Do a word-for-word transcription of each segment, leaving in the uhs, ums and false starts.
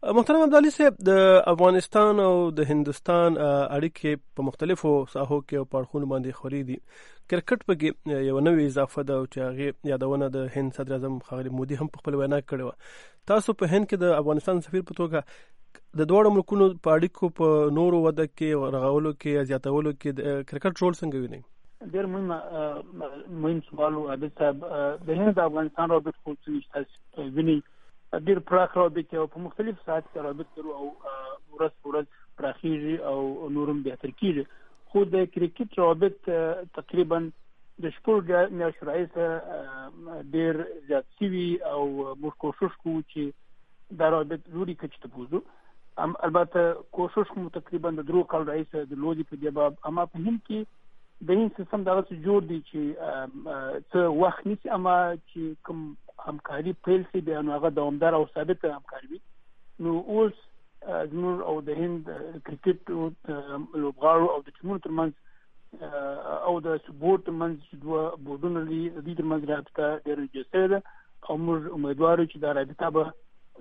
محترم ابدالي صاحب، د افغانستان او د هندوستان اړیکې په مختلفو ساحو کې او پاړخونو باندې خوري دي. کرکټ پکې یو نوې اضافه ده چې هغې یادونه د هند صدر اعظم ښاغلي مودي هم په خپل وینا کړې وه. تاسو په هند کې د افغانستان سفیر په توګه د دواړو ملکونو په اړیکو په نورو وده کې رغولو کې زیاتولو کې د کرکټ رول څنګه وینئ؟ ډېر مهم مهم سوال و عابد صاحب. د هند د افغانستان رابط خو څه تاسو وینئ ډېر پراخ رابط او په مختلف ساعت کې رابط لرو او ورځ په ورځ پراخیږي او نورم بهتر کیږي. خو د کرکټ رابط تقریبا د شپږ میاشتو راهیسې ډېر زیات شوي او موږ کوشش کوو چې دا رابط لوړې کچې ته بوځو. البته کوشش کوو تقریبا د درو کال راهیسې د لودي په دې باب، اما په هند کې د هند سیستم دغسې جوړ دی چې څه وخت نیسي، اما چې کوم همکاري پیل شي بیا نو هغه دوامداره او ثابته همکاري وي. نو اوس زموږ او د هند کرکټ لوبغاړو او د ټیمونو ترمنځ او د سپورټ ترمنځ چې دوه بورډونه دي د دې ترمنځ رابطه ډېره جسته ده او موږ امیدوار یو چې دا رابطه به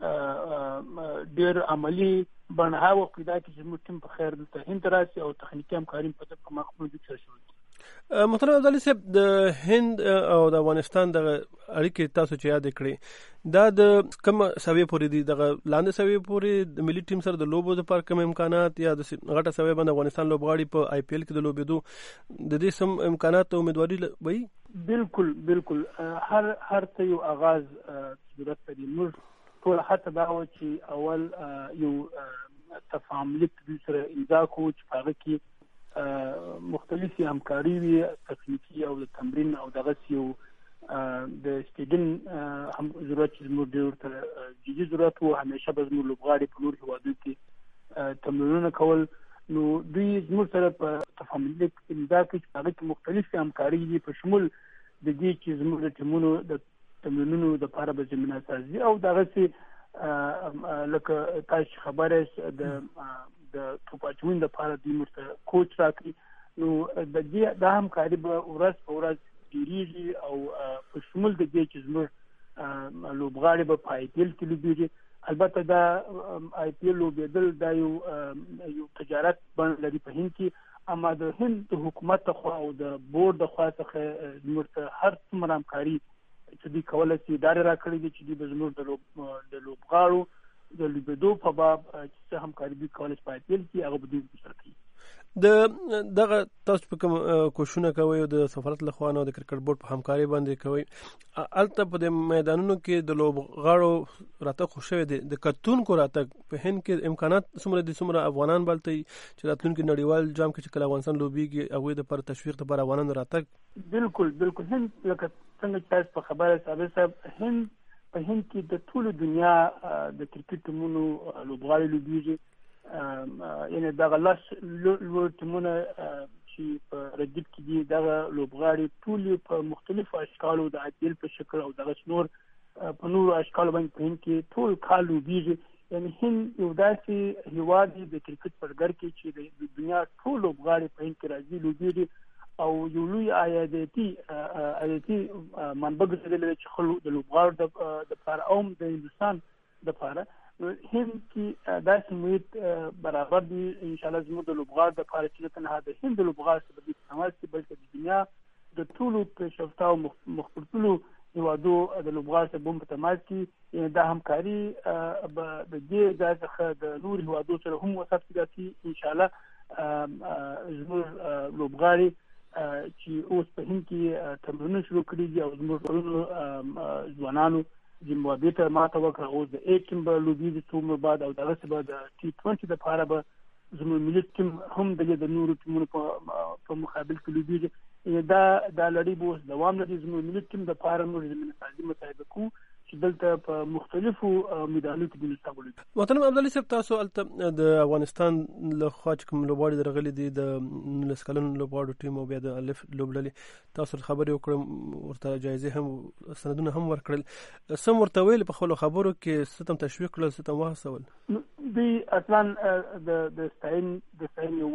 ډېر عملي بڼه هغه وخت پیدا کړي چې زموږ ټیم په خیر دلته هند ته راشي او تخنیکي همکاري په مخ کې سره شروع. محترم ابدالي صاحب، د هند او د افغانستان دغه اړیکې تاسو چې یاد کړئ دا د کوم سویې پورې دي؟ دغه لاندې سویې پورې د ملي ټیم سره د لوبو لپاره کوم امکانات یا د غټه سویې باندې افغانستان لوبغاړي په آی پی ایل کې د لوبېدو د دې سم امکانات او امیدواري وي؟ بالکل بالکل هر هر څه یو آغاز ضرورت لري. موږ ټول حتی دا و چې اول یو تفاهم لیک سره امضا کوو چې په هغه کې مختلفې همکاري وي، تکنیکي او د تمرین او دغسې یو د سټیډیم هم ضرورت چې زموږ ډېر ورته جدي ضرورت و. همیشه به زموږ لوبغاړي په نورو هېوادونو کې تمرینونه کول. نو دوی زموږ سره په تفاهم لیک امضا کړي چې په هغه کې مختلفې همکاري دي په شمول د دې چې زموږ د ټیمونو د تمرینونو دپاره به زمینه سازي او دغسې لکه تاسو خبره یاست د د توپ اچونې لپاره دوی موږ ته کوچ راکړي. نو د دې دا همکاري به ورځ په ورځ ډېرېږي او په شمول د دې چې زموږ لوبغاړي به په آی پي ایل کې لوبېږي. البته دا آی پي ایل لوبېدل دا یو یو تجارت بڼه لري په هند کې، اما د هند د حکومت لخوا او د بورډ د خوا څخه زموږ ته هر څومره همکاري چې دوی کولی شي ډارې راکړې دي چې دوی به زموږ د لوبغاړو د لوبېدو په باب چې څه همکاري دوی کولی شي په آی پي ایل کې هغه به دوی سره کوي. د دغه تاسو په کوم کوششونه کوئ او د سفارت له خوا نه د کرکټ بورډ په همکاري باندې کوئ، هلته په د میدانونو کې د لوبغاړو راتګ خو شوی دی، د کتونکو راتګ په هند کې امکانات څومره دي؟ څومره افغانان به هلته چې راتلونکي نړیوال جام کې چې کله افغانستان لوبېږي هغوی دپاره تشویق دپاره افغانانو راتګ؟ بالکل بالکل هند لکه څنګه چې تاسو په خبره صاحب صاحب هند په هند کې د ټولو دنیا د کرکټ ټیمونو لوبغاړي لوبېږي. یعنې دغه لس لوړ ټیمونه چې په رقیب کې دي دغه لوبغاړي ټول په مختلفو اشکالو د آی پي ایل په شکل او دغسې نور په نورو اشکالو باندې په هند کې ټول کال لوبېږي. یعنې هند یو داسې هېواد دی د کرکټ په ډګر کې چې د دنیا ټول لوبغاړي په هند کې راځي لوبېږي او یو لوی عایداتي عایداتي منبع ګرځېدلی چې خلکو د لوبغاړو دپاره او د هندوستان دپاره هند کې داسې محیط برابر دي انشاءالله زموږ د لوبغاړو دپاره چې نه تنها د هند د لوبغاړو سره به تماس کړي بلکې د دنیا د ټولو پیشرفته او مخپرتلو هېوادو د لوبغاړو سره به هم په تماس کړي. یعنې دا همکاري به د دې ځای څخه د نورو هېوادو سره هم وسعت پیدا کړي. انشاءالله زموږ لوبغاړي چې اوس په هند کې تمرینونه شروع کړي دي او زموږ ټولو ځوانانو زیمبابوې ته ماته وکړه، اوس د اے ټیم به لوبېږي څو عمر بعد او دغسې به د ټي ټوینټي دپاره به زموږ ملي ټیم هم د نورو ټیمونو په مقابل کې لوبېږي. دا دا لړۍ به اوس دوام لري. زموږ ملي ټیم دپاره موږ زمینه سازي مصاحبه کوو چې دلته په مختلفو میدانونو کې دلته ولوبېږي. محترم ابدالي صاحب، تاسو هلته د افغانستان له خوا چې کوم لوبغاړي درغلي دي د نولس کلنو لوبغاړو ټیم او بیا د الف لوبډلې، تاسو سره خبرې وکړم، ورته جایزې هم سندونه هم ورکړل، څه هم ورته ویل په خپلو خبرو کې، څه تم تشویق کړل، څه تم وهڅول؟ دوی اصلا د ستاین د ستاینې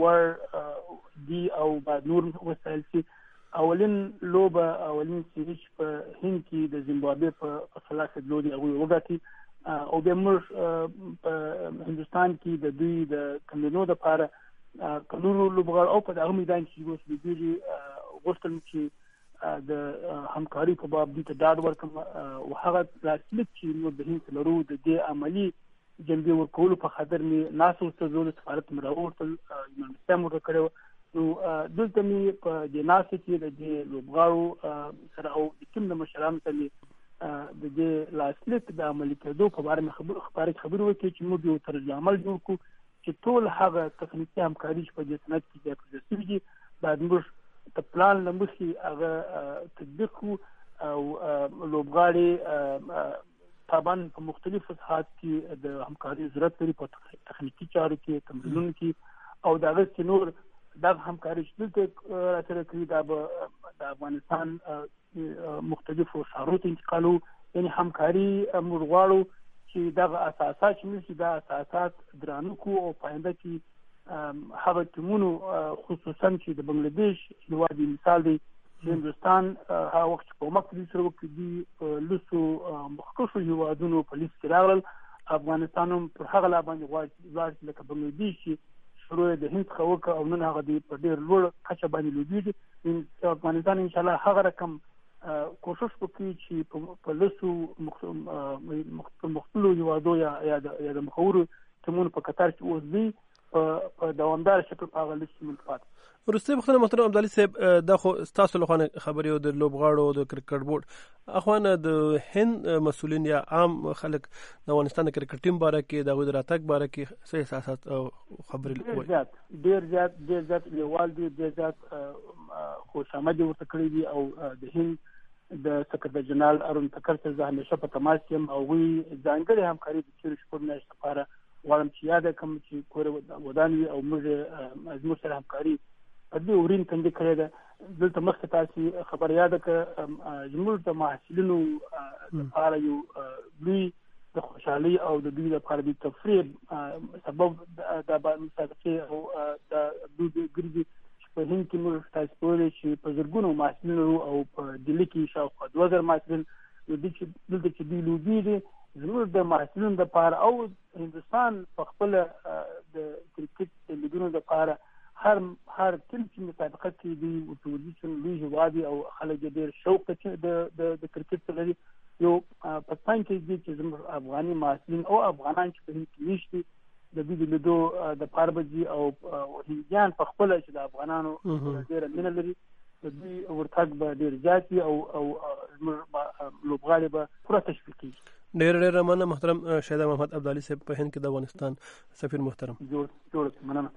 وړ دي او باید نور وستایل شي. اولین لوبه اولین سیریز په هند کې د زیمبابوې په خلاف لودي هغوی وګټي او به موږ په هندستان کې د دوی د کمینو د لپاره قانونو لوبغاړو او په دغه میدان کې اوس د دوی غوښتل چې د همکاري په باب دې ته ډاډ ورکړم او هغه راسلیک چې موږ د هند لرو د دې عملی جنبي ورکولو په خاطر مې ناسو ستزول سفارت مراوړل ایمان مو کړو نو دلته مې په د ناسو کې د دې لوبغاړو سره او د کوم د مشرانو ته د دې لاسلیک د عملي کېدو په اړه مې خبر خبرې خبرې وکړي چې موږ یو طرز عمل جوړ کړو چې ټول هغه تخنیکي همکاري په دې سند کې د پروسې باید موږ د پلان لمخې هغه تطبیق او لوبغاړي طبعا په مختلفو ساحات کې د همکاري ضرورت لري په تخنیکی چارو کې تمرینونو کې او دا غوښتل نور د همکاري شتل ته سره کوي د افغانستان مختلفو ښارونو ته انتقالو یعنی همکاري مرغواړو چې د اساسات چې د اساسات درانو کو او پاینده کې هغه تمونو خصوصا چې د بنگلاديش هیواد مثال دی هندستان هغه وخت په مکتب سره وکړي لسو مخکښو هیوادونو په لیست کې راغلل افغانستان هم پر هغه لا باندې غواړي لکه بنگلاديش شروع د هند خوکه او نن هغه دی په ډیر لوړ کچه باندې لوبیږي افغانستان ان شاء الله هغه رقم کوشش وکړي چې په لسو مختلفو هیوادو یا د مخورو تمون په قطر کې اوسي په دوامدار شکل په هغه لیست منتفات ورسته بخښنه محترم عبدالعلي صاحب د خو تاسو له خوا خبرې او د لوبغاړو د کرکټ بورډ اخوانه د هند مسؤلین یا عام خلک د افغانستان د کرکټ ټیم باره کې د غوډ راتګ باره کې څه احساسات او خبرې ډیر زیات ډیر زیات ډیر زیات لیوال دي ډیر زیات خوشامد ورته کړی دي او د هند د سکرټر جنرال ارون تکر سره زه همیشه په تماس کې او وی ځانګړي همکاري د چیرې شپږ میاشتې لپاره غواړم چې یاد کړم چې کور ودانوي او موږ از موږ سره همکاري په دې اورین کنده کړی ده دلته مخکې تاسو خبر یاد کړه زموږ د محصلینو لپاره یو دوی د خوشحالي او د دوی لپاره د تفریح سبب د مسابقې او د دوی ګرځي په هند کې موږ تاسو پوهیږئ چې په زرګونو محصلینو او په دلی کې شاوخوا دوه زره محصلین د دې چې دلته چې دوی لوبېږي زموږ د محصلینو لپاره او هندستان په خپل د کرکټ لیګونو لپاره هر هر ټیم چې مسابقه کې دی او ټولې لوی هوادي او خلک ډېر شوق چې د د کرکټ لري یو په پاین کې دي چې زموږ افغاني محصلین او افغانان چې په هند کې نشته د دې لیدو د پاربجي او هندیان په خپل چې د افغانانو ډېر مینه لري د دوی ورتګ به ډېر زیات او او لوبغاړي به پوره تشویق کیږي ډېر ډېر مننه محترم شهید محمد عبدالعلي صاحب په هند کې د افغانستان سفیر محترم جوړ جوړ مننه